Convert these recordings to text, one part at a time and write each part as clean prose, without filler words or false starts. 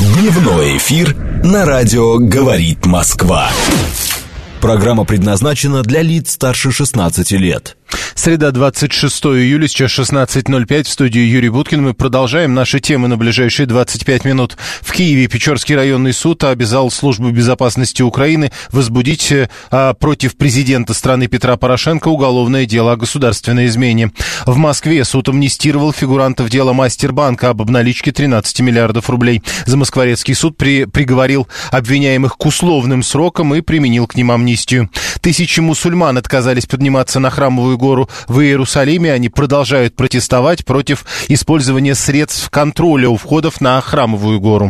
Дневной эфир на радио «Говорит Москва». Программа предназначена для лиц старше 16 лет. Среда, 26 июля, сейчас 16:05, в студии Юрий Буткин. Мы продолжаем наши темы на ближайшие 25 минут. В Киеве Печорский районный суд обязал Службу безопасности Украины возбудить против президента страны Петра Порошенко уголовное дело о государственной измене. В Москве суд амнистировал фигурантов дела Мастербанка об обналичке 13 миллиардов рублей. Замоскворецкий суд приговорил обвиняемых к условным срокам и применил к ним амнистию. Тысячи мусульман отказались подниматься на Храмовую гору в Иерусалиме. Они продолжают протестовать против использования средств контроля у входов на Храмовую гору.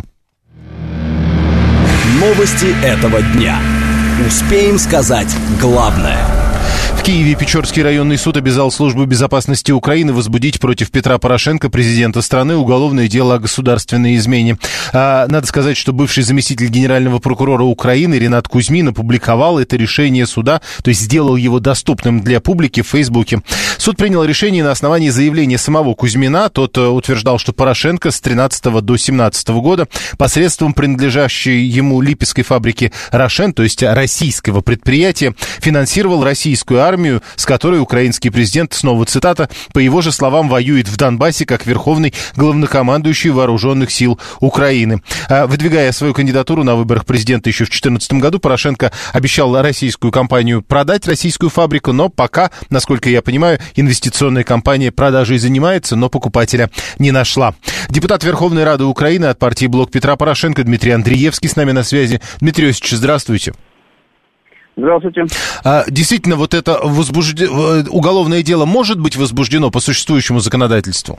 Новости этого дня. Успеем сказать главное. В Киеве Печорский районный суд обязал Службу безопасности Украины возбудить против Петра Порошенко, президента страны, уголовное дело о государственной измене. Надо сказать, что бывший заместитель генерального прокурора Украины Ренат Кузьмин опубликовал это решение суда, то есть сделал его доступным для публики в Фейсбуке. Суд принял решение на основании заявления самого Кузьмина. Тот утверждал, что Порошенко с 13 до 17 года посредством принадлежащей ему липецкой фабрики «Рошен», то есть российского предприятия, финансировал российскую армию, с которой украинский президент, снова цитата, по его же словам, воюет в Донбассе как верховный главнокомандующий вооруженных сил Украины. Выдвигая свою кандидатуру на выборах президента еще в 2014 году, Порошенко обещал российскую компанию продать российскую фабрику, но пока, насколько я понимаю, инвестиционная компания продажей занимается, но покупателя не нашла. Депутат Верховной Рады Украины от партии «Блок Петра Порошенко» Дмитрий Андреевский с нами на связи. Дмитрий Иосифович, здравствуйте. Здравствуйте. Действительно, вот это уголовное дело может быть возбуждено по существующему законодательству?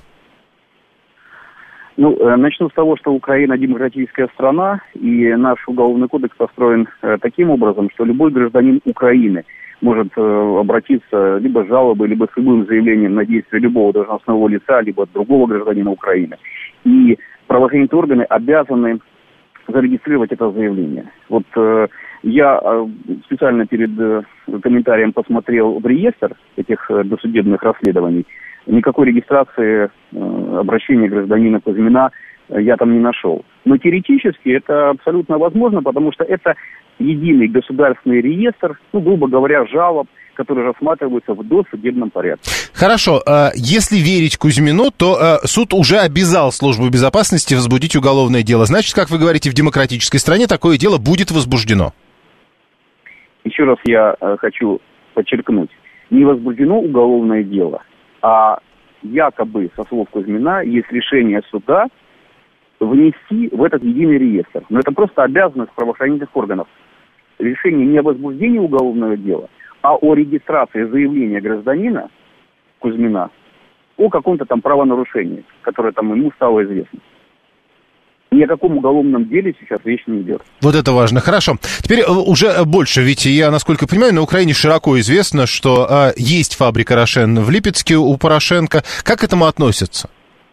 Начну с того, что Украина демократическая страна, и наш уголовный кодекс построен таким образом, что любой гражданин Украины может обратиться либо с жалобой, либо с любым заявлением на действие любого должностного лица, либо другого гражданина Украины. И правоохранительные органы обязаны зарегистрировать это заявление. Я специально перед комментарием посмотрел в реестр этих досудебных расследований. Никакой регистрации обращения гражданина Кузьмина я там не нашел. Но теоретически это абсолютно возможно, потому что это единый государственный реестр, грубо говоря, жалоб, которые рассматриваются в досудебном порядке. Хорошо. Если верить Кузьмину, то суд уже обязал Службу безопасности возбудить уголовное дело. Значит, как вы говорите, в демократической стране такое дело будет возбуждено. Еще раз я хочу подчеркнуть. Не возбуждено уголовное дело, а якобы, со слов Кузьмина, есть решение суда внести в этот единый реестр. Но это просто обязанность правоохранительных органов. Решение не о возбуждении уголовного дела, а о регистрации заявления гражданина Кузьмина о каком-то там правонарушении, которое там ему стало известно. Ни о каком уголовном деле сейчас речь не идет. Вот это важно. Хорошо. Теперь уже больше, ведь я, насколько понимаю, на Украине широко известно, что есть фабрика «Рошен» в Липецке у Порошенко. Как к этому относятся?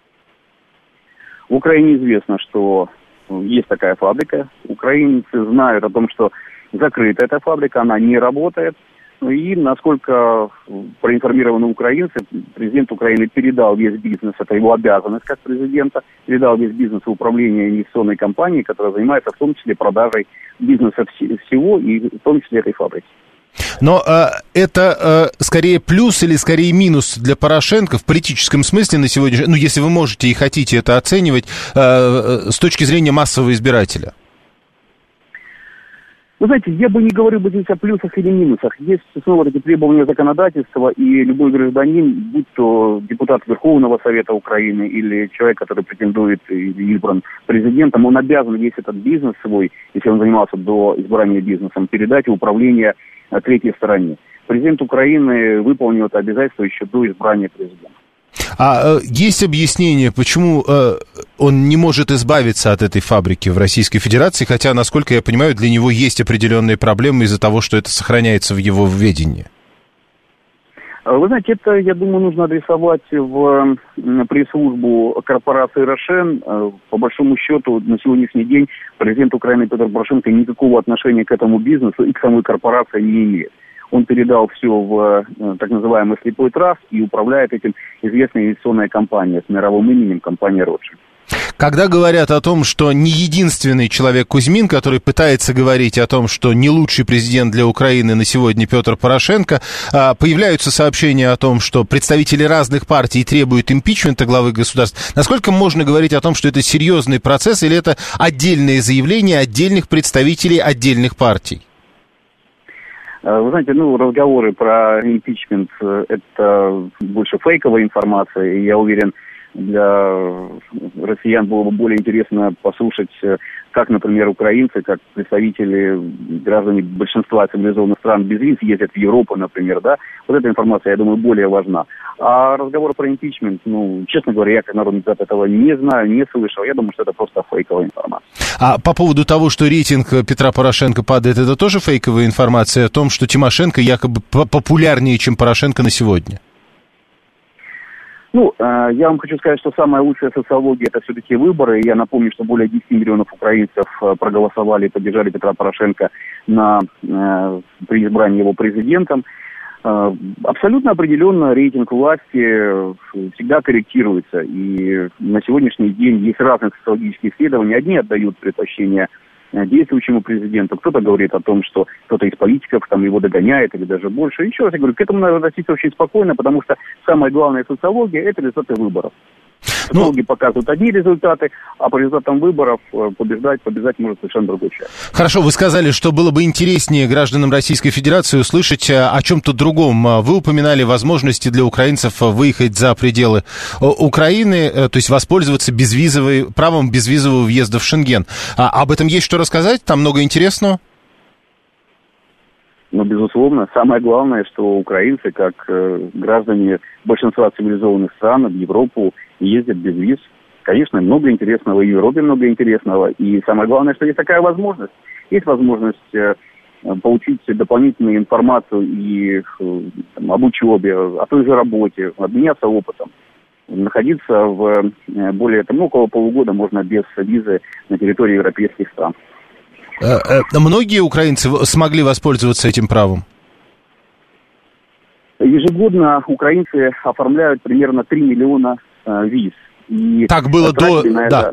В Украине известно, что есть такая фабрика. Украинцы знают о том, что закрыта эта фабрика, она не работает. И, насколько проинформированы украинцы, президент Украины передал весь бизнес, это его обязанность как президента, передал весь бизнес в управление инвестиционной компанией, которая занимается в том числе продажей бизнеса всего, и в том числе этой фабрики. Но это скорее плюс или скорее минус для Порошенко в политическом смысле на сегодня, если вы можете и хотите это оценивать, с точки зрения массового избирателя? Вы знаете, я бы не говорил бы здесь о плюсах или минусах. Есть снова эти требования законодательства, и любой гражданин, будь то депутат Верховного Совета Украины или человек, который претендует или избран президентом, он обязан весь этот бизнес свой, если он занимался до избрания бизнесом, передать в управление третьей стороне. Президент Украины выполнил это обязательство еще до избрания президента. А есть объяснение, почему он не может избавиться от этой фабрики в Российской Федерации, хотя, насколько я понимаю, для него есть определенные проблемы из-за того, что это сохраняется в его ведении? Вы знаете, это, я думаю, нужно адресовать в пресс-службу корпорации «Рошен». По большому счету, на сегодняшний день президент Украины Петр Порошенко никакого отношения к этому бизнесу и к самой корпорации не имеет. Он передал все в так называемый слепой траст и управляет этим известная инвестиционная компания с мировым именем, компания «Ротшильд». Когда говорят о том, что не единственный человек Кузьмин, который пытается говорить о том, что не лучший президент для Украины на сегодня Петр Порошенко, появляются сообщения о том, что представители разных партий требуют импичмента главы государства. Насколько можно говорить о том, что это серьезный процесс или это отдельные заявления отдельных представителей отдельных партий? Вы знаете, разговоры про импичмент – это больше фейковая информация, и я уверен, для россиян было бы более интересно послушать, как, например, украинцы, как представители, граждане большинства цивилизованных стран без виз ездят в Европу, например, да. Вот эта информация, я думаю, более важна. А разговор про импичмент, честно говоря, я как народный депутат этого не знаю, не слышал. Я думаю, что это просто фейковая информация. А по поводу того, что рейтинг Петра Порошенко падает, это тоже фейковая информация о том, что Тимошенко якобы популярнее, чем Порошенко на сегодня? Я вам хочу сказать, что самая лучшая социология – это все-таки выборы. Я напомню, что более 10 миллионов украинцев проголосовали и поддержали Петра Порошенко при избрании его президентом. Абсолютно определенно рейтинг власти всегда корректируется. И на сегодняшний день есть разные социологические исследования. Одни отдают предпочтение действующему президенту, кто-то говорит о том, что кто-то из политиков его догоняет или даже больше. Еще раз я говорю, к этому надо относиться очень спокойно, потому что самая главная социология – это результаты выборов. Социологи показывают одни результаты, а по результатам выборов побеждать может совершенно другой человек. Хорошо, вы сказали, что было бы интереснее гражданам Российской Федерации услышать о чем-то другом. Вы упоминали возможности для украинцев выехать за пределы Украины, то есть воспользоваться правом безвизового въезда в Шенген. Об этом есть что рассказать? Там много интересного? Безусловно, самое главное, что украинцы, как граждане большинства цивилизованных стран, в Европу ездят без виз. Конечно, много интересного, и в Европе много интересного. И самое главное, что есть такая возможность. Есть возможность получить дополнительную информацию и об учебе, о той же работе, обменяться опытом. Находиться около полугода можно без визы на территории европейских стран. Многие украинцы смогли воспользоваться этим правом? Ежегодно украинцы оформляют примерно 3 миллиона виз. И так было Да.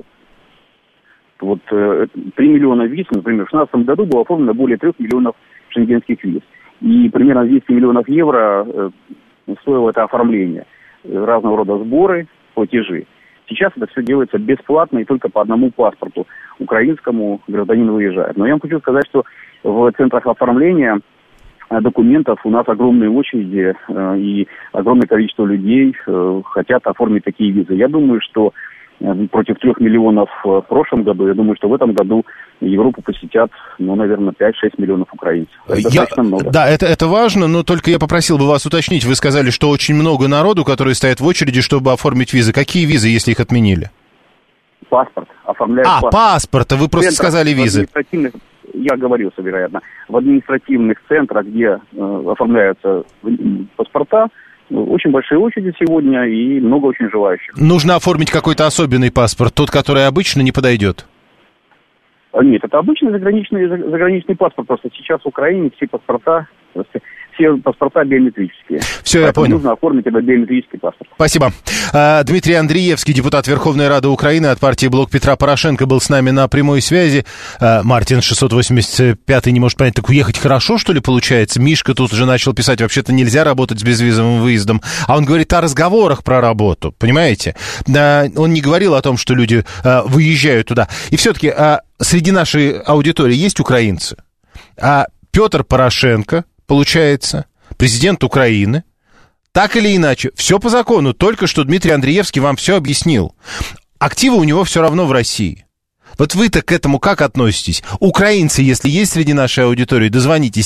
3 миллиона виз, например, в 2016 году было оформлено более 3 миллионов шенгенских виз. И примерно 200 миллионов евро стоило это оформление. Разного рода сборы, платежи. Сейчас это все делается бесплатно и только по одному паспорту украинскому гражданин выезжает. Но я вам хочу сказать, что в центрах оформления документов у нас огромные очереди и огромное количество людей хотят оформить такие визы. Я думаю, что против 3 миллионов в прошлом году, я думаю, что в этом году Европу посетят, наверное, 5-6 миллионов украинцев. Это достаточно много. Да, это важно, но только я попросил бы вас уточнить. Вы сказали, что очень много народу, которые стоят в очереди, чтобы оформить визы. Какие визы, если их отменили? Паспорт. Оформляют паспорт. Паспорт. Вы просто сказали визы. Я оговорился, вероятно. В административных центрах, где оформляются паспорта, очень большие очереди сегодня и много очень желающих. Нужно оформить какой-то особенный паспорт, тот, который обычно не подойдет? Нет, это обычный заграничный паспорт. Просто сейчас в Украине все паспорта биометрические. Все, я понял. Нужно оформить этот биометрический паспорт. Спасибо. Дмитрий Андреевский, депутат Верховной Рады Украины от партии «Блок Петра Порошенко», был с нами на прямой связи. Мартин 685-й не может понять, так уехать хорошо, что ли, получается? Мишка тут уже начал писать, вообще-то нельзя работать с безвизовым выездом. А он говорит о разговорах про работу, понимаете? Он не говорил о том, что люди выезжают туда. И все-таки среди нашей аудитории есть украинцы. Петр Порошенко, получается, президент Украины, так или иначе, все по закону, только что Дмитрий Андреевский вам все объяснил. Активы у него все равно в России. Вот вы-то к этому как относитесь? Украинцы, если есть среди нашей аудитории, дозвонитесь.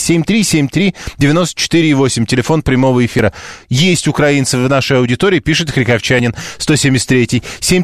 7373948, телефон прямого эфира. Есть украинцы в нашей аудитории, пишет Харьковчанин 173.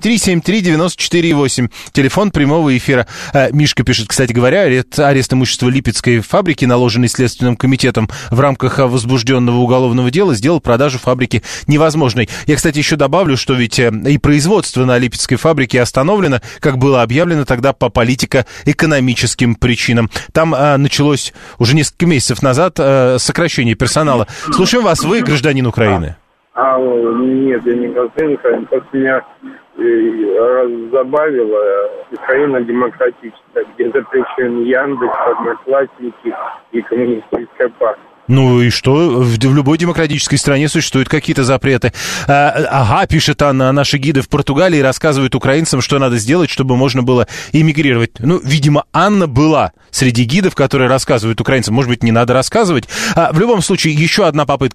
7373948, телефон прямого эфира. Мишка пишет, кстати говоря, арест имущества Липецкой фабрики, наложенный Следственным комитетом в рамках возбужденного уголовного дела, сделал продажу фабрики невозможной. Я, кстати, еще добавлю, что ведь и производство на Липецкой фабрике остановлено, как было объявлено тогда по политико-экономическим причинам. Там началось уже несколько месяцев назад сокращение персонала. Слушаем вас, вы гражданин Украины. Нет, я не гражданин Украины, просто меня раззабавило Украина демократическая, где запрещен Яндекс, Одноклассники и Коммунистическая партия. Ну и что? В любой демократической стране существуют какие-то запреты. Ага, пишет Анна, наши гиды в Португалии рассказывают украинцам, что надо сделать, чтобы можно было эмигрировать. Ну, видимо, Анна была среди гидов, которые рассказывают украинцам. Может быть, не надо рассказывать. В любом случае, еще одна попытка.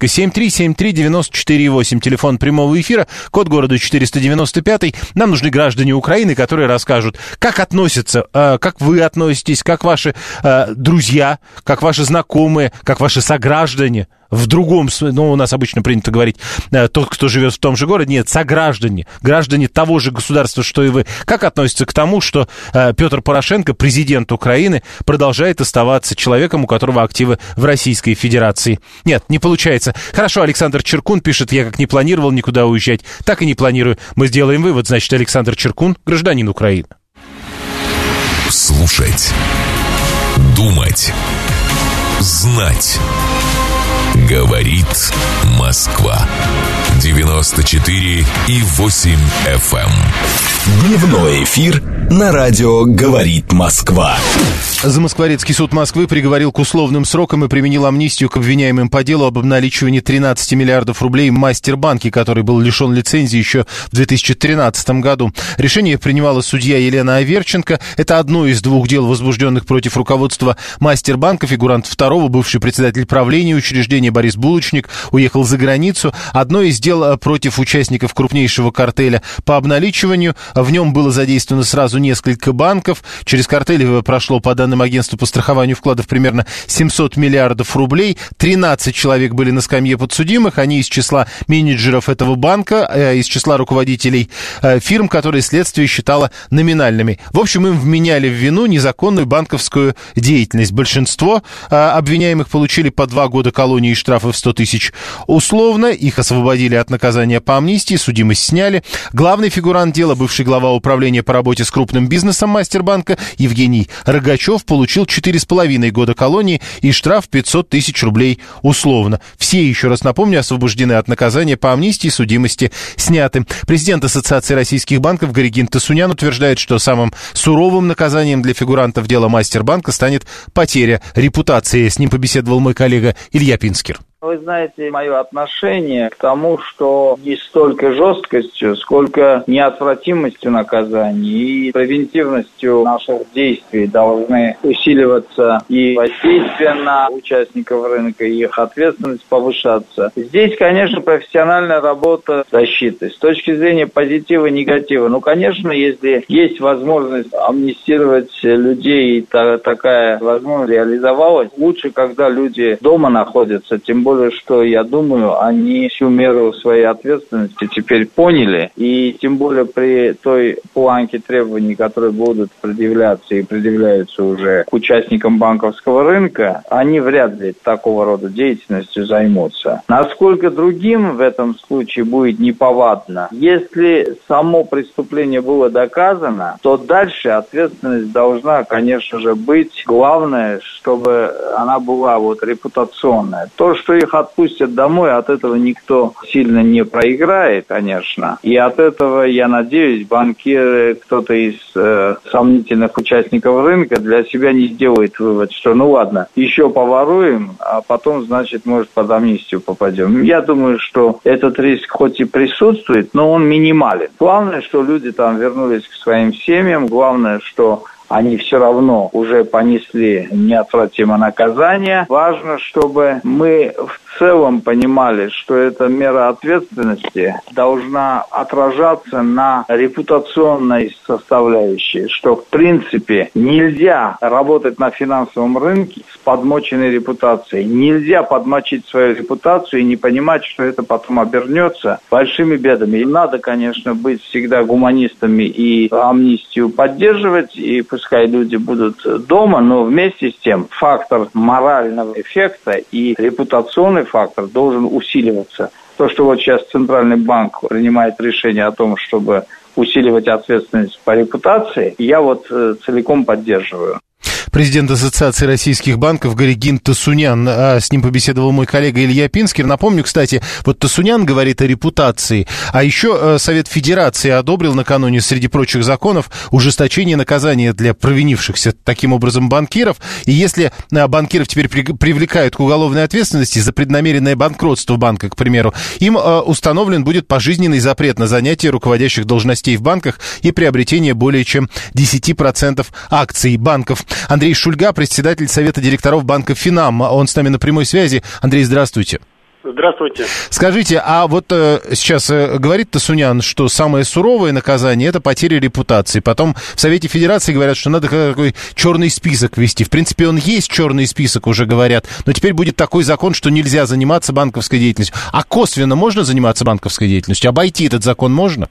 7373948, телефон прямого эфира, код города 495. Нам нужны граждане Украины, которые расскажут, как относятся, как вы относитесь, как ваши друзья, как ваши знакомые, как ваши сограждане в другом, ну, у нас обычно принято говорить, тот, кто живет в том же городе, нет, сограждане, граждане того же государства, что и вы. Как относятся к тому, что Петр Порошенко, президент Украины, продолжает оставаться человеком, у которого активы в Российской Федерации? Нет, не получается. Хорошо, Александр Черкун пишет, я как не планировал никуда уезжать, так и не планирую. Мы сделаем вывод, значит, Александр Черкун, гражданин Украины. Слушать, думать, знать. Говорит Москва. 94,8 FM. Дневной эфир на радио «Говорит Москва». Замоскворецкий суд Москвы приговорил к условным срокам и применил амнистию к обвиняемым по делу об обналичивании 13 миллиардов рублей Мастербанке, который был лишен лицензии еще в 2013 году. Решение принимала судья Елена Аверченко. Это одно из двух дел, возбужденных против руководства Мастербанка. Фигурант второго, бывший председатель правления учреждения Борис Булочник, уехал за границу. Одно из дел против участников крупнейшего картеля по обналичиванию. В нем было задействовано сразу несколько банков. Через картель прошло, по данным агентства по страхованию вкладов, примерно 700 миллиардов рублей. 13 человек были на скамье подсудимых. Они из числа менеджеров этого банка, из числа руководителей фирм, которые следствие считало номинальными. В общем, им вменяли в вину незаконную банковскую деятельность. Большинство обвиняемых получили по 2 года колонии и штрафы в 100 тысяч условно. Их освободили от наказания по амнистии, судимость сняли. Главный фигурант дела, бывший глава управления по работе с крупным бизнесом Мастербанка Евгений Рогачев, получил 4,5 года колонии и штраф 500 тысяч рублей условно. Все, еще раз напомню, освобождены от наказания по амнистии, судимости сняты. Президент Ассоциации российских банков Горегин Тасунян утверждает, что самым суровым наказанием для фигурантов дела Мастербанка станет потеря репутации. С ним побеседовал мой коллега Илья Пинскер. Вы знаете мое отношение к тому, что не столько жесткостью, сколько неотвратимостью наказаний и превентивностью наших действий должны усиливаться и воздействие на участников рынка, и их ответственность повышаться. Здесь, конечно, профессиональная работа защиты. С точки зрения позитива и негатива, ну, конечно, если есть возможность амнистировать людей, и такая возможность реализовалась, лучше, когда люди дома находятся, тем более, что, я думаю, они всю меру своей ответственности теперь поняли, и тем более при той планке требований, которые будут предъявляться и предъявляются уже к участникам банковского рынка, они вряд ли такого рода деятельностью займутся. Насколько другим в этом случае будет неповадно, если само преступление было доказано, то дальше ответственность должна, конечно же, быть. Главное, чтобы она была вот репутационная. То, что их отпустят домой, от этого никто сильно не проиграет, конечно. И от этого, я надеюсь, банкиры, кто-то из сомнительных участников рынка для себя не сделает вывод, что ну ладно, еще поворуем, а потом, значит, может, под амнистию попадем. Я думаю, что этот риск хоть и присутствует, но он минимален. Главное, что люди там вернулись к своим семьям, главное, что они все равно уже понесли неотвратимое наказание. Важно, чтобы мы в целом понимали, что эта мера ответственности должна отражаться на репутационной составляющей, что в принципе нельзя работать на финансовом рынке с подмоченной репутацией. Нельзя подмочить свою репутацию и не понимать, что это потом обернется большими бедами. И надо, конечно, быть всегда гуманистами и амнистию поддерживать, и пускай люди будут дома, но вместе с тем фактор морального эффекта и репутационный фактор должен усиливаться. То, что вот сейчас Центральный банк принимает решение о том, чтобы усиливать ответственность по репутации, я вот целиком поддерживаю. президент Ассоциации российских банков Горегин Тасунян. С ним побеседовал мой коллега Илья Пинскер. Напомню, кстати, вот Тасунян говорит о репутации, а еще Совет Федерации одобрил накануне, среди прочих законов, ужесточение наказания для провинившихся таким образом банкиров. И если банкиров теперь привлекают к уголовной ответственности за преднамеренное банкротство банка, к примеру, им установлен будет пожизненный запрет на занятие руководящих должностей в банках и приобретение более чем 10% акций банков. Андрей Шульга, председатель Совета директоров банка «Финам». Он с нами на прямой связи. Андрей, здравствуйте. Здравствуйте. Скажите, а вот сейчас говорит Тасунян, что самое суровое наказание – это потеря репутации. Потом в Совете Федерации говорят, что надо такой черный список ввести. В принципе, он есть, черный список, уже говорят. Но теперь будет такой закон, что нельзя заниматься банковской деятельностью. А косвенно можно заниматься банковской деятельностью? Обойти этот закон можно?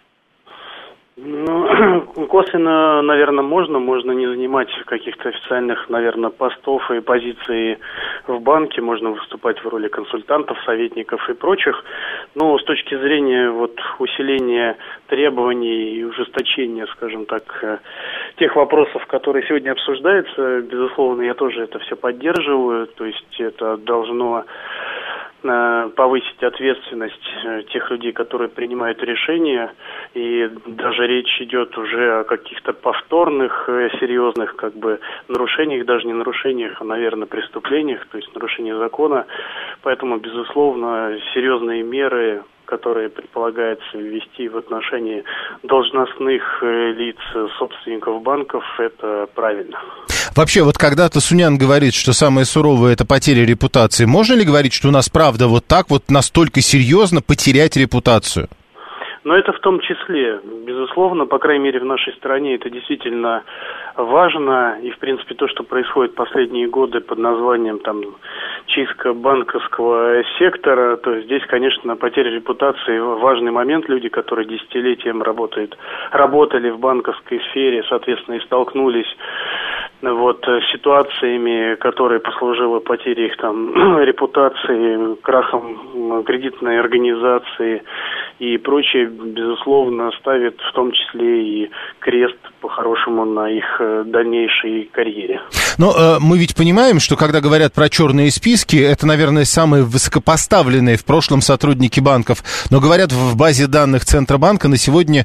Ну, косвенно, наверное, можно не занимать каких-то официальных, наверное, постов и позиций в банке, можно выступать в роли консультантов, советников и прочих, но с точки зрения вот усиления требований и ужесточения, скажем так, тех вопросов, которые сегодня обсуждаются, безусловно, я тоже это все поддерживаю, то есть это должно повысить ответственность тех людей, которые принимают решения, и даже речь идет уже о каких-то повторных, серьезных нарушениях, даже не нарушениях, а, наверное, преступлениях, то есть нарушение закона, поэтому, безусловно, серьезные меры, которые предполагается ввести в отношении должностных лиц, собственников банков, это правильно. Вообще, вот когда Тасунян говорит, что самое суровое – это потеря репутации, можно ли говорить, что у нас правда вот так вот настолько серьезно потерять репутацию? Но это в том числе, безусловно, по крайней мере в нашей стране это действительно важно. И, в принципе, то, что происходит последние годы под названием чистка банковского сектора, то здесь, конечно, потеря репутации важный момент. Люди, которые десятилетием работали в банковской сфере, соответственно, и столкнулись с ситуациями, которые послужили потерей их репутации, крахом кредитной организации и прочее, безусловно, ставит в том числе и крест по-хорошему на их дальнейшей карьере. Но мы ведь понимаем, что когда говорят про черные списки, это, наверное, самые высокопоставленные в прошлом сотрудники банков. Но говорят, в базе данных Центробанка на сегодня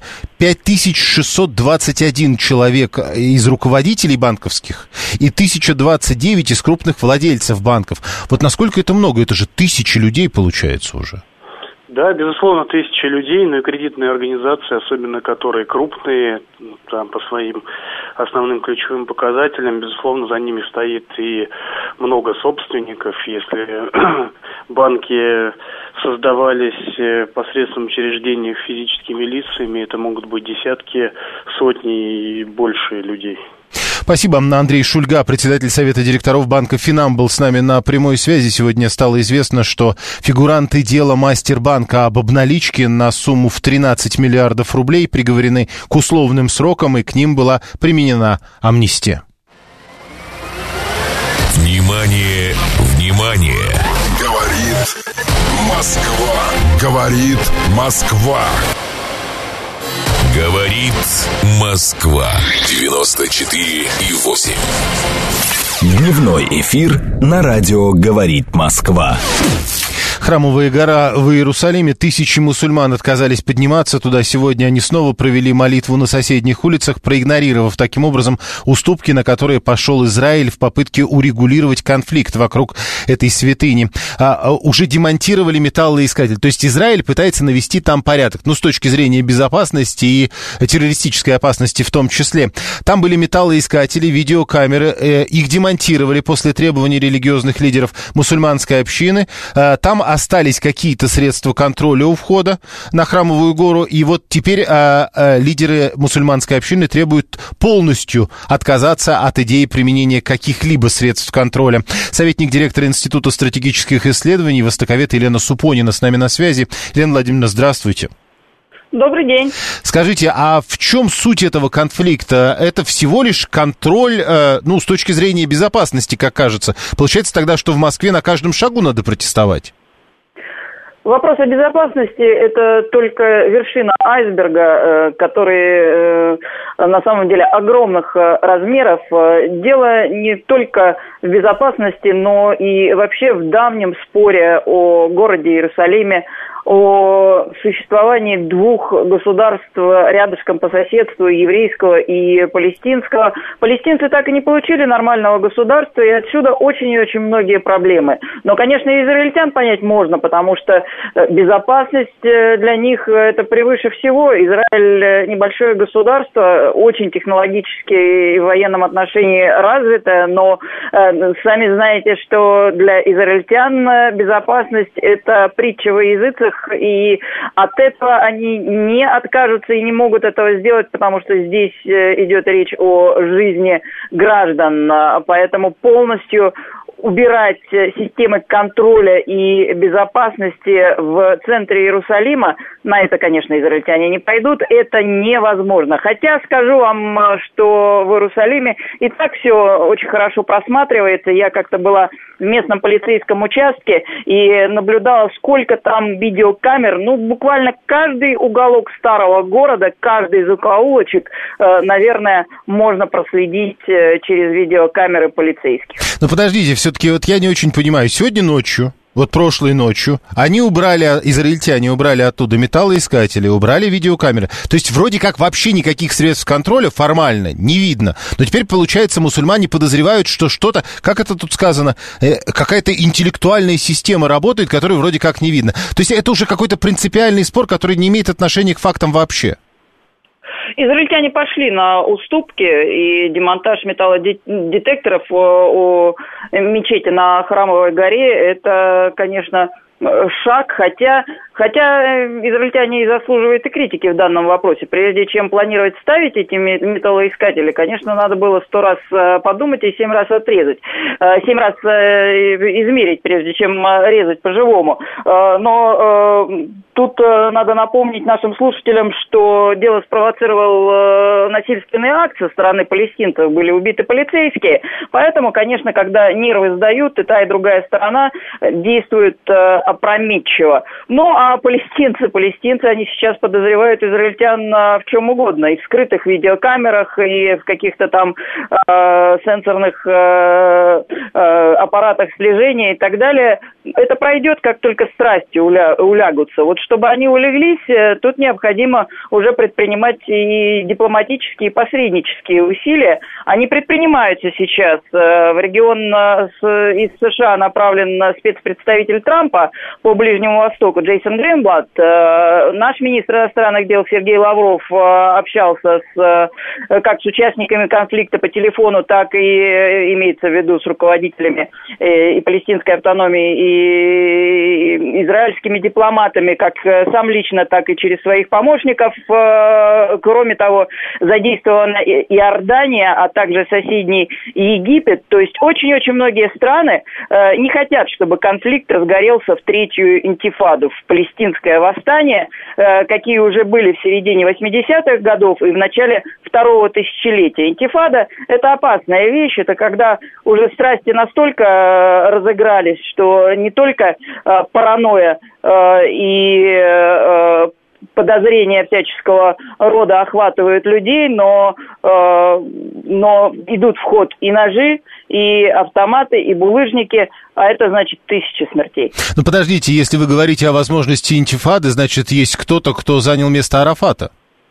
5621 человек из руководителей банковских и 1029 из крупных владельцев банков. Вот насколько это много? Это же 1000 людей получается уже. Да, безусловно, 1000 людей, но и кредитные организации, особенно которые крупные, по своим основным ключевым показателям, безусловно, за ними стоит и много собственников. Если банки создавались посредством учреждений физическими лицами, это могут быть десятки, сотни и больше людей. Спасибо. Андрей Шульга, председатель Совета директоров банка «Финам», был с нами на прямой связи. Сегодня стало известно, что фигуранты дела Мастербанка об обналичке на сумму в 13 миллиардов рублей приговорены к условным срокам, и к ним была применена амнистия. Внимание, внимание! Говорит Москва. Говорит Москва. Говорит Москва. 94,8. Дневной эфир на радио «Говорит Москва». Храмовая гора в Иерусалиме. Тысячи мусульман отказались подниматься туда. Сегодня они снова провели молитву на соседних улицах, проигнорировав таким образом уступки, на которые пошел Израиль в попытке урегулировать конфликт вокруг этой святыни. Уже демонтировали металлоискатель. То есть Израиль пытается навести там порядок. С точки зрения безопасности и террористической опасности в том числе. Там были металлоискатели, видеокамеры. Их демонтировали после требований религиозных лидеров мусульманской общины. Там остались какие-то средства контроля у входа на Храмовую гору, и вот теперь лидеры мусульманской общины требуют полностью отказаться от идеи применения каких-либо средств контроля. Советник директора Института стратегических исследований, востоковед Елена Супонина с нами на связи. Елена Владимировна, здравствуйте. Добрый день. Скажите, а в чем суть этого конфликта? Это всего лишь контроль, с точки зрения безопасности, как кажется. Получается тогда, что в Москве на каждом шагу надо протестовать? Вопрос о безопасности – это только вершина айсберга, который на самом деле огромных размеров. Дело не только в безопасности, но и вообще в давнем споре о городе Иерусалиме, о существовании двух государств рядышком по соседству, еврейского и палестинского. Палестинцы так и не получили нормального государства, и отсюда очень и очень многие проблемы. Но, конечно, и израильтян понять можно, потому что безопасность для них это превыше всего. Израиль небольшое государство, очень технологически и в военном отношении развитое, но сами знаете, что для израильтян безопасность это притча во языцах, и от этого они не откажутся и не могут этого сделать, потому что здесь идет речь о жизни граждан, поэтому полностью убирать системы контроля и безопасности в центре Иерусалима, на это, конечно, израильтяне не пойдут, это невозможно. Хотя скажу вам, что в Иерусалиме и так все очень хорошо просматривается. Я как-то была в местном полицейском участке и наблюдала, сколько там видеокамер. Буквально каждый уголок старого города, каждый закоулочек, наверное, можно проследить через видеокамеры полицейских. Но подождите, все-таки я не очень понимаю. Сегодня ночью, прошлой ночью, израильтяне убрали оттуда металлоискатели, убрали видеокамеры. То есть вроде как вообще никаких средств контроля формально не видно. Но теперь, получается, мусульмане подозревают, что что-то, как это тут сказано, какая-то интеллектуальная система работает, которую вроде как не видно. То есть это уже какой-то принципиальный спор, который не имеет отношения к фактам вообще. Израильтяне пошли на уступки, и демонтаж металлодетекторов у мечети на Храмовой горе – это, конечно, шаг, хотя израильтяне и заслуживают и критики в данном вопросе. Прежде чем планировать ставить эти металлоискатели, конечно, надо было 100 раз подумать и 7 раз отрезать. 7 раз измерить, прежде чем резать по-живому. Но тут надо напомнить нашим слушателям, что дело спровоцировал насильственный акт со стороны палестинцев. Были убиты полицейские. Поэтому, конечно, когда нервы сдают, и та, и другая сторона действует опрометчиво. А палестинцы, они сейчас подозревают израильтян в чем угодно. И в скрытых видеокамерах, и в каких-то там сенсорных аппаратах слежения и так далее. Это пройдет, как только страсти улягутся. Чтобы они улеглись, тут необходимо уже предпринимать и дипломатические, и посреднические усилия. Они предпринимаются сейчас. В регион из США направлен спецпредставитель Трампа по Ближнему Востоку Джейсон Гринблат. Наш министр иностранных дел Сергей Лавров общался как с участниками конфликта по телефону, так и имеется в виду с руководителями и палестинской автономии, и израильскими дипломатами, как сам лично, так и через своих помощников. Кроме того, задействована Иордания, а также соседний Египет. То есть очень-очень многие страны не хотят, чтобы конфликт разгорелся в третью интифаду, в палестинское восстание, какие уже были в середине 80-х годов и в начале второго тысячелетия. Интифада – это опасная вещь, это когда уже страсти настолько разыгрались, что не только паранойя и подозрения всяческого рода охватывают людей, но идут в ход и ножи, и автоматы, и булыжники, а это значит 1000 смертей. Подождите, если вы говорите о возможности интифады, значит, есть кто-то, кто занял место Арафата?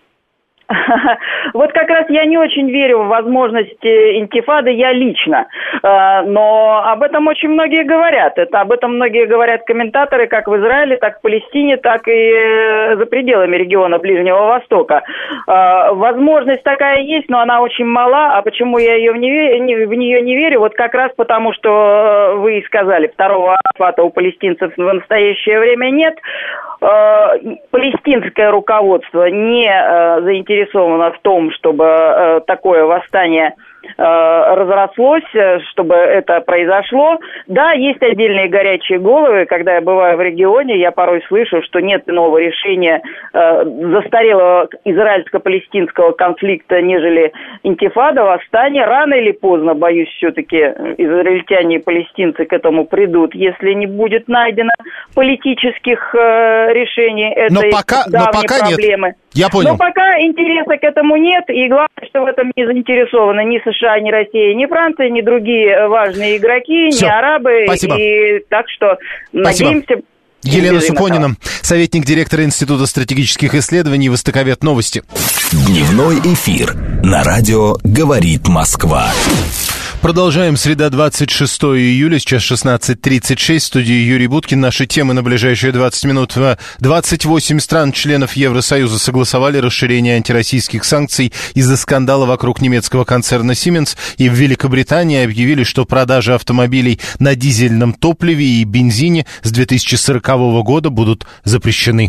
Как раз я не очень верю в возможность интифады, я лично. Но об этом очень многие говорят. Об этом многие говорят комментаторы как в Израиле, так в Палестине, так и за пределами региона Ближнего Востока. Возможность такая есть, но она очень мала. А почему я в нее не верю? Как раз потому, что вы и сказали, второго Арафата у палестинцев в настоящее время нет. Палестинское руководство не заинтересовано в том, чтобы такое восстание разрослось, чтобы это произошло. Да, есть отдельные горячие головы. Когда я бываю в регионе, я порой слышу, что нет иного решения застарелого израильско-палестинского конфликта, нежели интифада, восстание. Рано или поздно, боюсь, все-таки израильтяне и палестинцы к этому придут, если не будет найдено политических решений этой давней проблемы. Нет. Я понял. Но пока интереса к этому нет, и главное, что в этом не заинтересованы ни США, ни Россия, ни Франция, ни другие важные игроки, Все. ни арабы. Спасибо. И так что Спасибо. надеемся... Елена Супонина, советник директора Института стратегических исследований, Востоковед. Новости. Дневной эфир на радио «Говорит Москва». Продолжаем. Среда, 26 июля, сейчас 16:36, в студии Юрий Буткин. Наши темы на ближайшие 20 минут. 28 стран-членов Евросоюза согласовали расширение антироссийских санкций из-за скандала вокруг немецкого концерна Siemens. И в Великобритании объявили, что продажи автомобилей на дизельном топливе и бензине с 2040 года будут запрещены.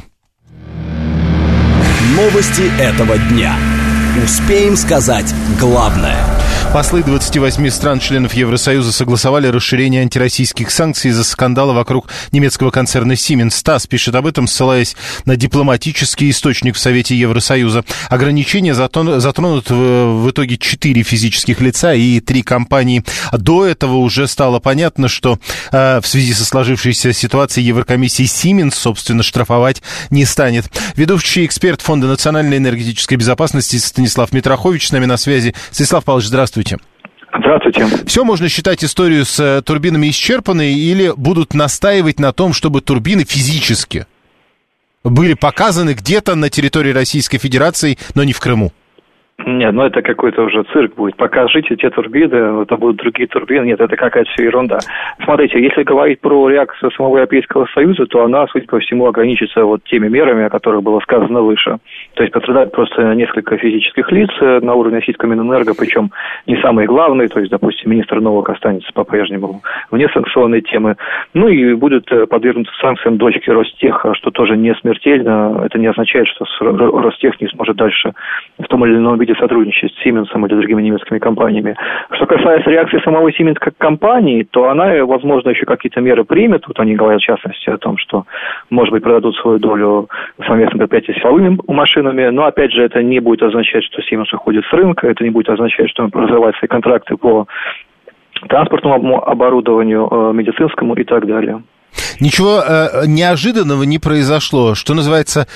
Новости этого дня. Успеем сказать главное. Послы 28 стран-членов Евросоюза согласовали расширение антироссийских санкций из-за скандала вокруг немецкого концерна Siemens. ТАСС пишет об этом, ссылаясь на дипломатический источник в Совете Евросоюза. Ограничения затронут в итоге 4 физических лица и 3 компании. До этого уже стало понятно, что в связи со сложившейся ситуацией Еврокомиссия Siemens, собственно, штрафовать не станет. Ведущий эксперт Фонда национальной энергетической безопасности Станислав Митрохович с нами на связи. Станислав Павлович, здравствуйте. Здравствуйте. Все, можно считать историю с турбинами исчерпанной, или будут настаивать на том, чтобы турбины физически были показаны где-то на территории Российской Федерации, но не в Крыму? Нет, ну это какой-то уже цирк будет. Покажите те турбины, это будут другие турбины. Нет, это какая-то все ерунда. Смотрите, если говорить про реакцию самого Европейского Союза, то она, судя по всему, ограничится вот теми мерами, о которых было сказано выше. То есть пострадают просто несколько физических лиц на уровне российского Минэнерго, причем не самые главные, то есть, допустим, министр Новак останется по-прежнему вне санкционной темы. Ну и будут подвергнуты санкциям дочки Ростеха, что тоже не смертельно. Это не означает, что Ростех не сможет дальше в том или ином виде сотрудничать с Siemens или другими немецкими компаниями. Что касается реакции самого Siemens как компании, то она, возможно, еще какие-то меры примет. Вот они говорят, в частности, о том, что, может быть, продадут свою долю совместным предприятиям с силовыми машинами, но, опять же, это не будет означать, что Siemens уходит с рынка, это не будет означать, что он разрывает свои контракты по транспортному оборудованию, медицинскому и так далее. Ничего неожиданного не произошло. Что называется,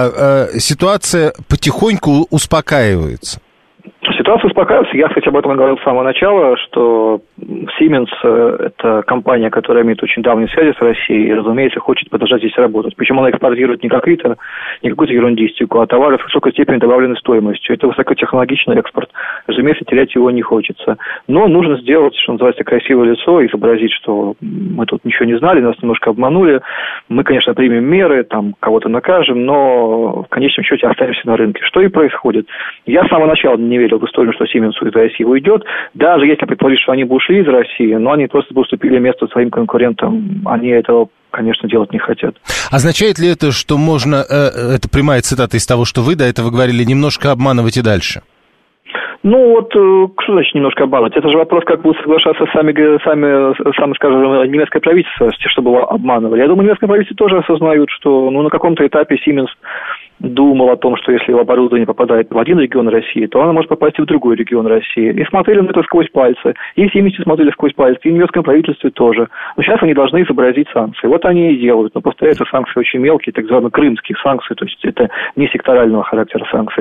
ситуация потихоньку успокаивается. Ситуация успокаивается. Я, кстати, об этом говорил с самого начала, что Siemens – это компания, которая имеет очень давние связи с Россией и, разумеется, хочет продолжать здесь работать. Причем она экспортирует не какую-то ерундистику, а товары с высокой степенью добавленной стоимостью. Это высокотехнологичный экспорт. Разумеется, терять его не хочется. Но нужно сделать, что называется, красивое лицо, изобразить, что мы тут ничего не знали, нас немножко обманули. Мы, конечно, примем меры, там кого-то накажем, но в конечном счете останемся на рынке. Что и происходит. Я с самого начала не верил в историю, что Siemens из России уйдет. Даже если предположить, что они бы ушли из России, но они просто бы уступили место своим конкурентам. Они этого, конечно, делать не хотят. Означает ли это, что можно, это прямая цитата из того, что вы до этого говорили, немножко обманывать и дальше? Ну вот, что значит немножко обманывать? Это же вопрос, как будут соглашаться сами, скажем, немецкое правительство, чтобы его обманывали. Я думаю, немецкое правительство тоже осознают, что на каком-то этапе Siemens думал о том, что если его оборудование попадает в один регион России, то оно может попасть и в другой регион России. И смотрели на это сквозь пальцы. И Siemens смотрели сквозь пальцы, и в немецком правительстве тоже. Но сейчас они должны изобразить санкции. Вот они и делают. Но повторяются санкции очень мелкие, так называемые крымские санкции, то есть это не секторального характера санкции.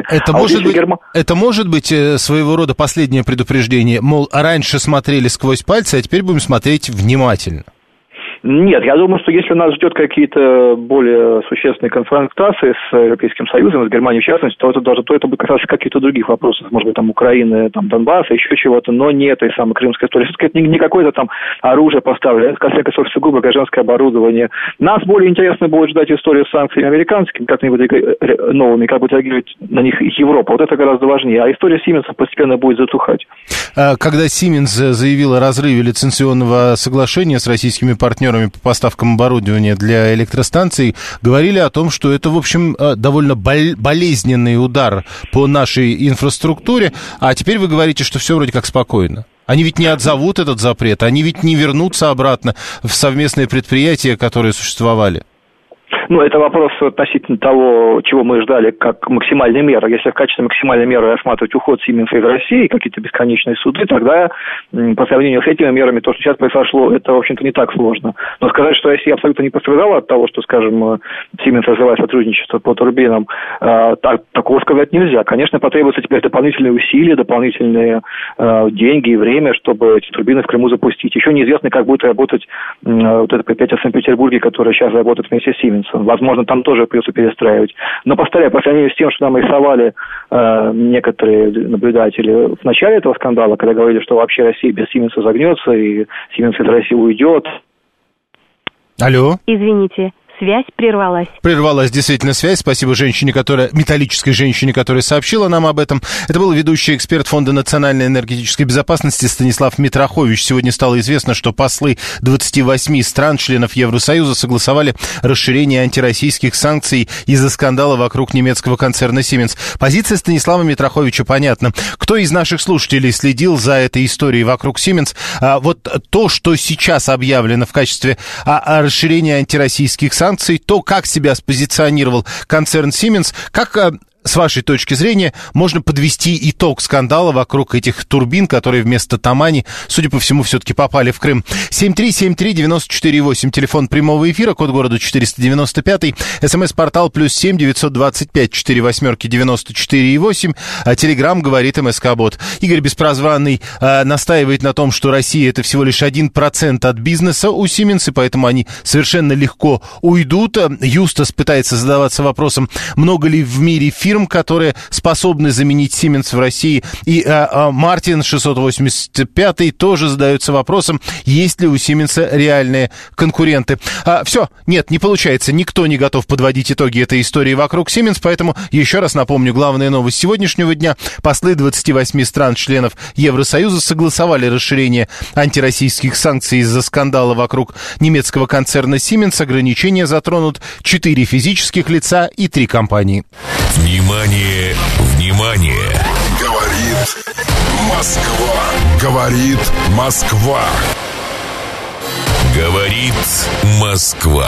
Это может быть своего рода последнее предупреждение, мол, раньше смотрели сквозь пальцы, а теперь будем смотреть внимательно. Нет, я думаю, что если нас ждет какие-то более существенные конфронтации с Европейским Союзом, с Германией в частности, то это будет касаться каких-то других вопросов, может быть, там Украины, там Донбасса, еще чего-то, но не этой самой крымской истории. Все-таки это не какое-то там оружие поставлено, это касается сугубо гражданское оборудование. Нас более интересно будет ждать историю с санкциями американскими, как они будут новыми, как будет реагировать на них Европа. Вот это гораздо важнее. А история Siemens постепенно будет затухать. Когда Siemens заявил о разрыве лицензионного соглашения с российскими партнерами, партнерами по поставкам оборудования для электростанций, говорили о том, что это, в общем, довольно болезненный удар по нашей инфраструктуре, а теперь вы говорите, что все вроде как спокойно. Они ведь не отзовут этот запрет, они ведь не вернутся обратно в совместные предприятия, которые существовали. Ну, это вопрос относительно того, чего мы ждали как максимальной меры. Если в качестве максимальной меры рассматривать уход Сименса из России, какие-то бесконечные суды, тогда по сравнению с этими мерами то, что сейчас произошло, это, в общем-то, не так сложно. Но сказать, что Россия абсолютно не пострадала от того, что, скажем, Сименс развивает сотрудничество по турбинам, такого сказать нельзя. Конечно, потребуются теперь дополнительные усилия, дополнительные деньги и время, чтобы эти турбины в Крыму запустить. Еще неизвестно, как будет работать вот это предприятие в Санкт-Петербурге, которое сейчас работает вместе с Сименсом. Возможно, там тоже придется перестраивать. Но, повторяю, по сравнению с тем, что нам рисовали некоторые наблюдатели в начале этого скандала, когда говорили, что вообще Россия без Сименса загнется и Сименс из России уйдет. Алло. Извините. Связь прервалась. Прервалась действительно связь. Спасибо металлической женщине, которая сообщила нам об этом. Это был ведущий эксперт Фонда национальной энергетической безопасности Станислав Митрохович. Сегодня стало известно, что послы 28 стран, членов Евросоюза, согласовали расширение антироссийских санкций из-за скандала вокруг немецкого концерна Siemens. Позиция Станислава Митроховича понятна. Кто из наших слушателей следил за этой историей вокруг Siemens? Вот то, что сейчас объявлено в качестве расширения антироссийских санкций, то, как себя спозиционировал концерн Siemens, как, с вашей точки зрения, можно подвести итог скандала вокруг этих турбин, которые вместо Тамани, судя по всему, все-таки попали в Крым. 7373948, телефон прямого эфира, код города 495, смс-портал +7 925 48 94,8, телеграм говорит МСК-бот. Игорь Беспрозванный настаивает на том, что Россия — это всего лишь 1% от бизнеса у Siemens, и поэтому они совершенно легко уйдут. Юстас пытается задаваться вопросом, много ли в мире фирм, которые способны заменить Siemens в России. И Мартин 685 тоже задается вопросом, есть ли у Siemens реальные конкуренты. Все, нет, не получается. Никто не готов подводить итоги этой истории вокруг Siemens, поэтому еще раз напомню, главная новость сегодняшнего дня. Послы 28 стран-членов Евросоюза согласовали расширение антироссийских санкций из-за скандала вокруг немецкого концерна Siemens. Ограничения затронут 4 физических лица и 3 компании. Внимание, внимание! Говорит Москва. Говорит Москва. Говорит Москва.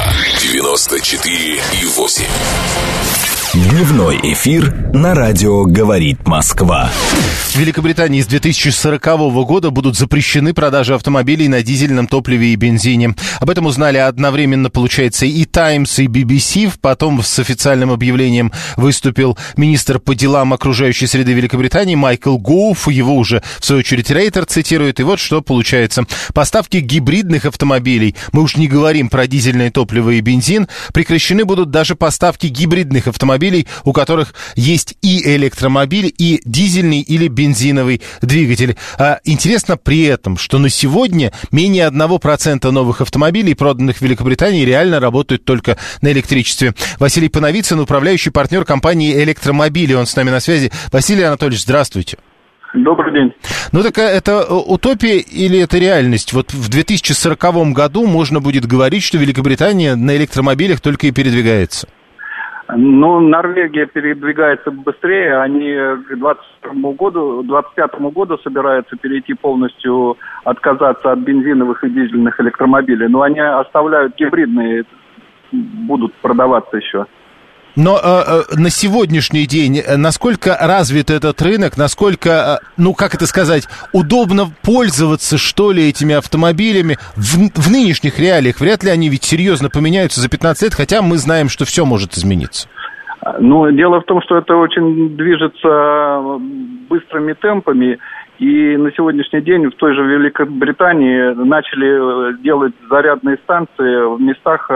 94,8. Дневной эфир на радио «Говорит Москва». В Великобритании с 2040 года будут запрещены продажи автомобилей на дизельном топливе и бензине. Об этом узнали одновременно, получается, и Times, и BBC. Потом с официальным объявлением выступил министр по делам окружающей среды Великобритании Майкл Гоуф. Его уже, в свою очередь, Рейтер цитирует. И вот что получается. Поставки гибридных автомобилей, мы уж не говорим про дизельное топливо и бензин, прекращены будут даже поставки гибридных автомобилей, у которых есть и электромобиль, и дизельный или бензиновый двигатель. Интересно при этом, что на сегодня менее 1% новых автомобилей, проданных в Великобритании, реально работают только на электричестве. Василий Пановицын, управляющий партнер компании «Электромобили». Он с нами на связи. Василий Анатольевич, здравствуйте. Добрый день. Ну так это утопия или это реальность? Вот в 2040 году можно будет говорить, что Великобритания на электромобилях только и передвигается. Ну, Норвегия передвигается быстрее, они к 2025 году собираются перейти полностью, отказаться от бензиновых и дизельных электромобилей, но они оставляют гибридные, будут продаваться еще. Но на сегодняшний день насколько развит этот рынок, насколько, удобно пользоваться, что ли, этими автомобилями в нынешних реалиях? Вряд ли они ведь серьезно поменяются за 15 лет, хотя мы знаем, что все может измениться. Ну, дело в том, что это очень движется быстрыми темпами, и на сегодняшний день в той же Великобритании начали делать зарядные станции в местах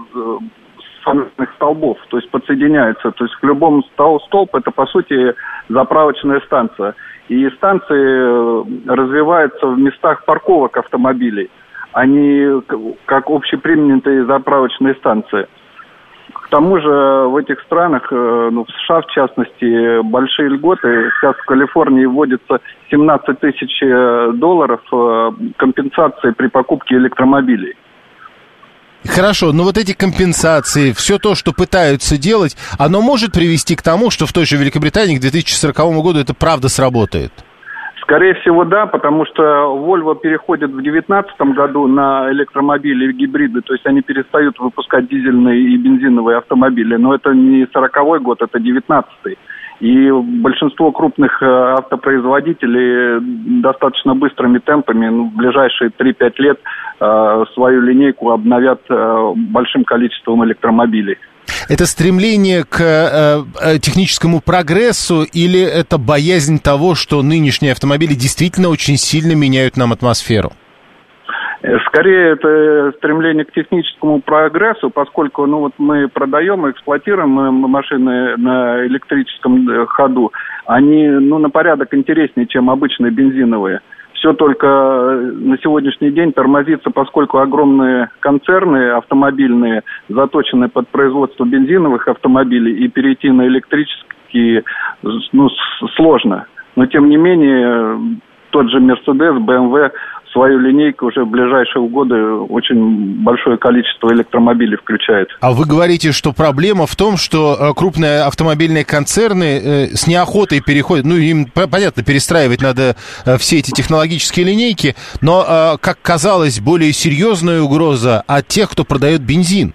столбов, то есть подсоединяются. То есть к любому столб это, по сути, заправочная станция. И станции развиваются в местах парковок автомобилей, а не как общепринятые заправочные станции. К тому же в этих странах, в США в частности, большие льготы. Сейчас в Калифорнии вводится $17 тысяч компенсации при покупке электромобилей. Хорошо, но вот эти компенсации, все то, что пытаются делать, оно может привести к тому, что в той же Великобритании к 2040 году это правда сработает? Скорее всего, да, потому что Volvo переходит в 2019 году на электромобили и гибриды, то есть они перестают выпускать дизельные и бензиновые автомобили, но это не 40-й год, это 19-й. И большинство крупных автопроизводителей достаточно быстрыми темпами, в ближайшие 3-5 лет свою линейку обновят большим количеством электромобилей. Это стремление к техническому прогрессу или это боязнь того, что нынешние автомобили действительно очень сильно меняют нам атмосферу? Скорее, это стремление к техническому прогрессу, поскольку мы продаем и эксплуатируем машины на электрическом ходу. Они на порядок интереснее, чем обычные бензиновые. Все только на сегодняшний день тормозится, поскольку огромные концерны автомобильные заточены под производство бензиновых автомобилей, и перейти на электрические сложно. Но тем не менее, тот же Mercedes, BMW в свою линейку уже в ближайшие годы очень большое количество электромобилей включает. А вы говорите, что проблема в том, что крупные автомобильные концерны с неохотой переходят, им, понятно, перестраивать надо все эти технологические линейки, но, как казалось, более серьезная угроза от тех, кто продает бензин.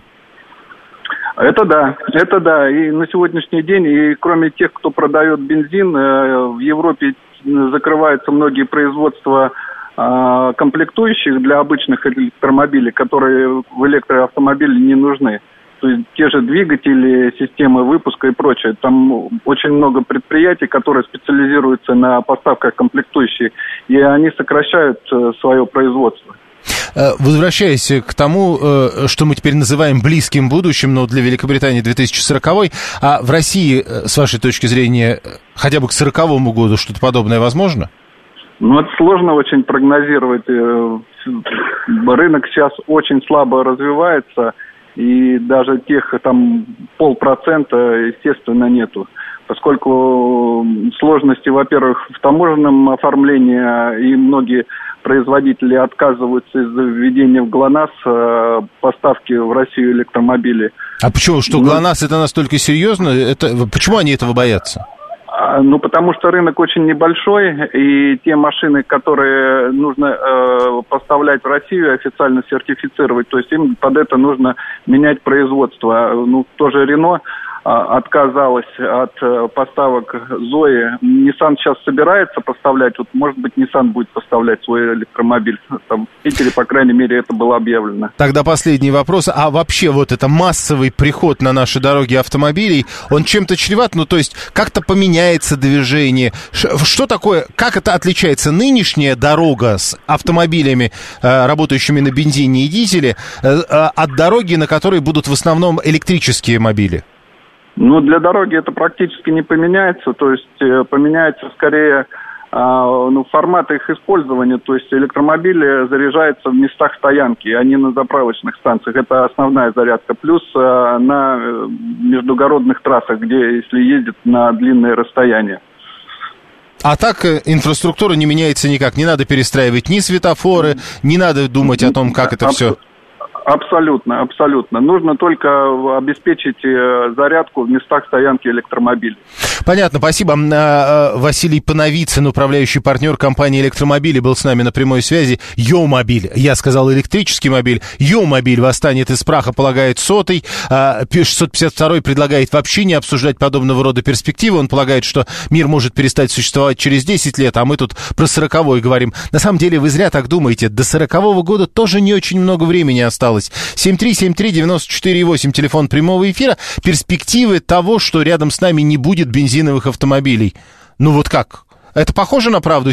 Это да. И на сегодняшний день, и кроме тех, кто продает бензин, в Европе закрываются многие производства комплектующих для обычных электромобилей, которые в электроавтомобиле не нужны. То есть те же двигатели, системы выпуска и прочее. Там очень много предприятий, которые специализируются на поставках комплектующих, и они сокращают свое производство. Возвращаясь к тому, что мы теперь называем близким будущим, но для Великобритании 2040-й, а в России, с вашей точки зрения, хотя бы к 40-му году что-то подобное возможно? Это сложно очень прогнозировать. Рынок сейчас очень слабо развивается, и даже тех 0,5%, естественно, нету. Поскольку сложности, во-первых, в таможенном оформлении, и многие производители отказываются из-за введения в ГЛОНАСС поставки в Россию электромобилей. А почему? Что ГЛОНАСС это настолько серьезно? Почему они этого боятся? Потому что рынок очень небольшой, и те машины, которые нужно поставлять в Россию, официально сертифицировать, то есть им под это нужно менять производство. Тоже Рено отказалась от поставок Zoe. Nissan сейчас собирается поставлять, может быть, Nissan будет поставлять свой электромобиль. Там, в Питере, по крайней мере, это было объявлено. Тогда последний вопрос. А вообще это массовый приход на наши дороги автомобилей, он чем-то чреват? То есть как-то поменяется движение? Что такое, как это отличается нынешняя дорога с автомобилями, работающими на бензине и дизеле, от дороги, на которой будут в основном электрические мобили? Для дороги это практически не поменяется, то есть поменяется скорее формат их использования, то есть электромобили заряжаются в местах стоянки, а не на заправочных станциях, это основная зарядка, плюс на междугородных трассах, где если ездят на длинные расстояния. А так инфраструктура не меняется никак, не надо перестраивать ни светофоры, не надо думать о том, как это все... Абсолютно. Нужно только обеспечить зарядку в местах стоянки электромобилей. Понятно, спасибо. Василий Пановицын, управляющий партнер компании «Электромобили», был с нами на прямой связи. Йо-мобиль, я сказал электрический мобиль. Йо-мобиль восстанет из праха, полагает Сотый. 652-й предлагает вообще не обсуждать подобного рода перспективы. Он полагает, что мир может перестать существовать через 10 лет, а мы тут про 40-й говорим. На самом деле, вы зря так думаете. До 40-го года тоже не очень много времени осталось. 7373948, телефон прямого эфира. Перспективы того, что рядом с нами не будет бензиновых автомобилей. Как? Это похоже на правду?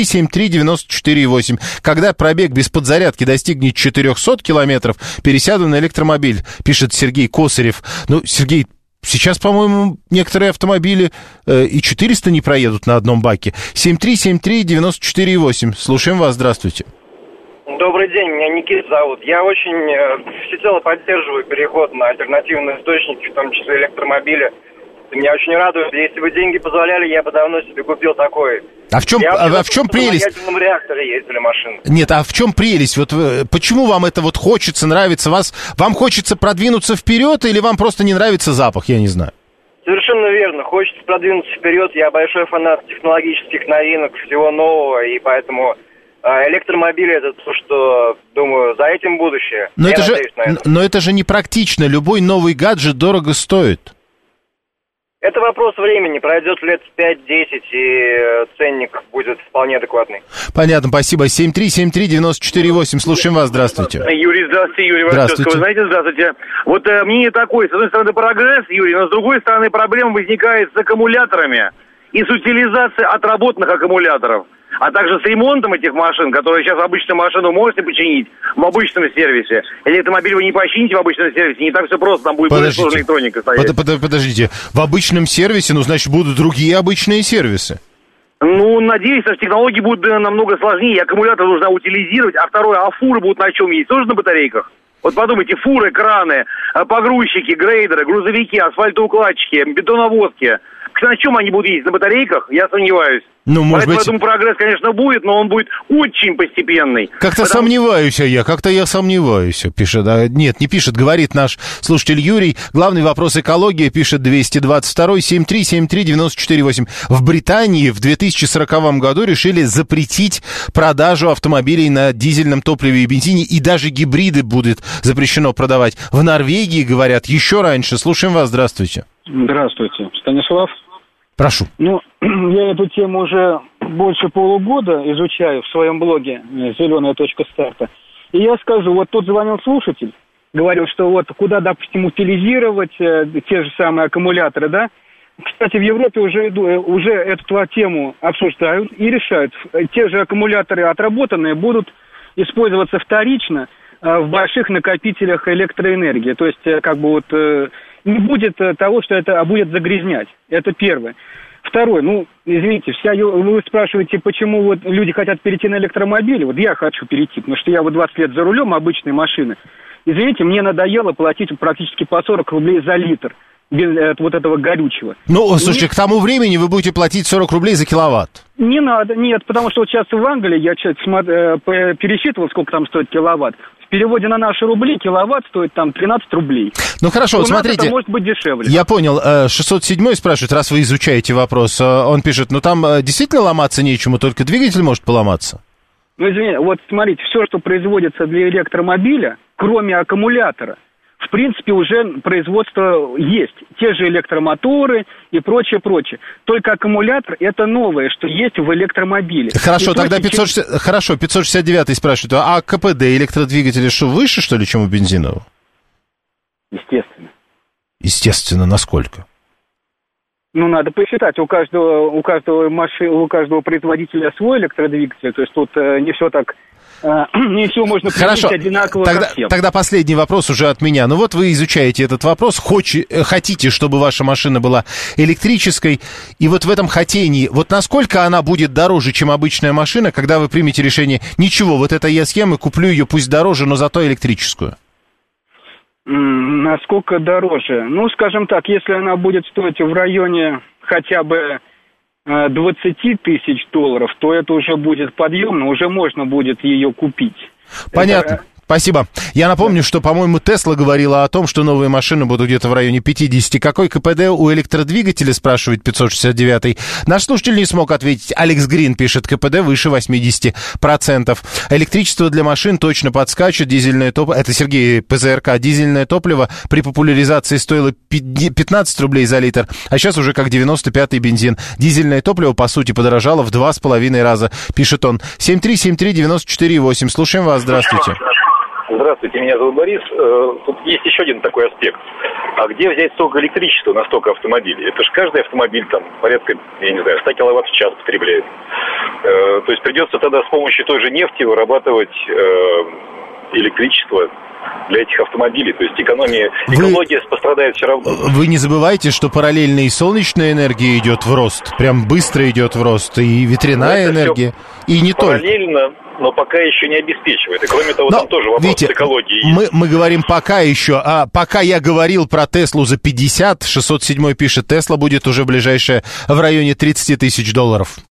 7373948. Когда пробег без подзарядки достигнет 400 километров, пересяду на электромобиль, пишет Сергей Косарев. Сергей, сейчас, по-моему, некоторые автомобили и 400 не проедут на одном баке. 7373948. Слушаем вас, здравствуйте. Добрый день, меня Никита зовут. Я очень всецело поддерживаю переход на альтернативные источники, в том числе электромобили. Меня очень радует. Если бы деньги позволяли, я бы давно себе купил такой. А в чем прелесть? На ядерном реакторе ездили машины. Нет, а в чем прелесть? Вот почему вам это вот хочется, нравится? Вам хочется продвинуться вперед или вам просто не нравится запах? Я не знаю. Совершенно верно. Хочется продвинуться вперед. Я большой фанат технологических новинок, всего нового, и поэтому электромобили — это то, что, думаю, за этим будущее. Но это же не практично. Любой новый гаджет дорого стоит. Это вопрос времени. Пройдет лет 5-10, и ценник будет вполне адекватный. Понятно, спасибо. 7373948. Слушаем вас. Здравствуйте. Юрий, здравствуйте. Юрий Здравствуйте. Вы знаете, здравствуйте. Вот мнение такое. С одной стороны, прогресс, Юрий, но с другой стороны, проблема возникает с аккумуляторами и с утилизацией отработанных аккумуляторов. А также с ремонтом этих машин, которые сейчас обычную машину можете починить в обычном сервисе. Электромобиль вы не почините в обычном сервисе, не так все просто, там будет более сложная электроника стоять. Подождите, в обычном сервисе, значит, будут другие обычные сервисы? Надеюсь, что технологии будут намного сложнее, аккумулятор нужно утилизировать, а второе, фуры будут на чем ездить? Тоже на батарейках? Вот подумайте, фуры, краны, погрузчики, грейдеры, грузовики, асфальтоукладчики, бетоновозки. На чем они будут ездить? На батарейках? Я сомневаюсь. Может быть... Поэтому прогресс, конечно, будет, но он будет очень постепенный. Как-то я сомневаюсь, пишет. Нет, не пишет, говорит наш слушатель Юрий. Главный вопрос экологии, пишет 222-73-73-94-8. В Британии в 2040 году решили запретить продажу автомобилей на дизельном топливе и бензине, и даже гибриды будет запрещено продавать. В Норвегии, говорят, еще раньше. Слушаем вас, здравствуйте. Здравствуйте, Станислав. Прошу. Я эту тему уже больше полугода изучаю в своем блоге «Зеленая точка старта». И я скажу, вот тут звонил слушатель, говорил, что вот куда, допустим, утилизировать те же самые аккумуляторы, да? Кстати, в Европе уже эту тему обсуждают и решают. Те же аккумуляторы отработанные будут использоваться вторично в больших накопителях электроэнергии. То есть, не будет того, что это будет загрязнять. Это первое. Второе, извините, вы спрашиваете, почему вот люди хотят перейти на электромобили. Вот я хочу перейти, потому что я 20 лет за рулем обычной машины. Извините, мне надоело платить практически по 40 рублей за литр без вот этого горючего. Слушайте, к тому времени вы будете платить 40 рублей за киловатт. Не надо, нет, потому что вот сейчас в Англии я пересчитывал, сколько там стоит киловатт. В переводе на наши рубли киловатт стоит там 13 рублей. Хорошо, смотрите. Это может быть дешевле. Я понял. 607-й спрашивает, раз вы изучаете вопрос, он пишет, там действительно ломаться нечему, только двигатель может поломаться? Извините, вот смотрите, все, что производится для электромобиля, кроме аккумулятора, в принципе, уже производство есть. Те же электромоторы и прочее. Только аккумулятор — это новое, что есть в электромобиле. Хорошо, тогда 569-й спрашивает, а КПД электродвигателя выше, что ли, чем у бензинового? Естественно. Естественно, насколько? Надо посчитать. У каждого производителя свой электродвигатель. То есть тут не все так... Не все можно применить одинаково ко всем. Тогда последний вопрос уже от меня. Вы изучаете этот вопрос, хотите, чтобы ваша машина была электрической, и вот в этом хотении, насколько она будет дороже, чем обычная машина, когда вы примете решение, ничего, вот это я съем и куплю ее, пусть дороже, но зато электрическую? Насколько дороже? Скажем так, если она будет стоить в районе хотя бы 20 тысяч долларов, то это уже будет подъемно, уже можно будет ее купить. Понятно. Спасибо. Я напомню, что, по-моему, Тесла говорила о том, что новые машины будут где-то в районе 50. Какой КПД у электродвигателя, спрашивает 569-й. Наш слушатель не смог ответить. Алекс Грин пишет, КПД выше 80%. Электричество для машин точно подскачет. Дизельное топливо, это Сергей ПЗРК, дизельное топливо при популяризации стоило 15 рублей за литр, а сейчас уже как 95-й бензин. Дизельное топливо, по сути, подорожало в 2,5 раза, пишет он. 7373948. Слушаем вас, здравствуйте. Здравствуйте, меня зовут Борис. Тут есть еще один такой аспект. А где взять столько электричества на столько автомобилей? Это же каждый автомобиль там порядка, 100 киловатт в час потребляет. То есть придется тогда с помощью той же нефти вырабатывать электричество для этих автомобилей. То есть экология пострадает все равно. Вы не забывайте, что параллельно и солнечная энергия идет в рост, прям быстро идет в рост, и ветряная энергия, и не только. Параллельно, но пока еще не обеспечивает. И кроме того, там тоже вопрос с экологией. Мы говорим пока еще, а пока я говорил про Теслу за 50, 607 пишет, Тесла будет уже ближайшая в районе $30 тысяч.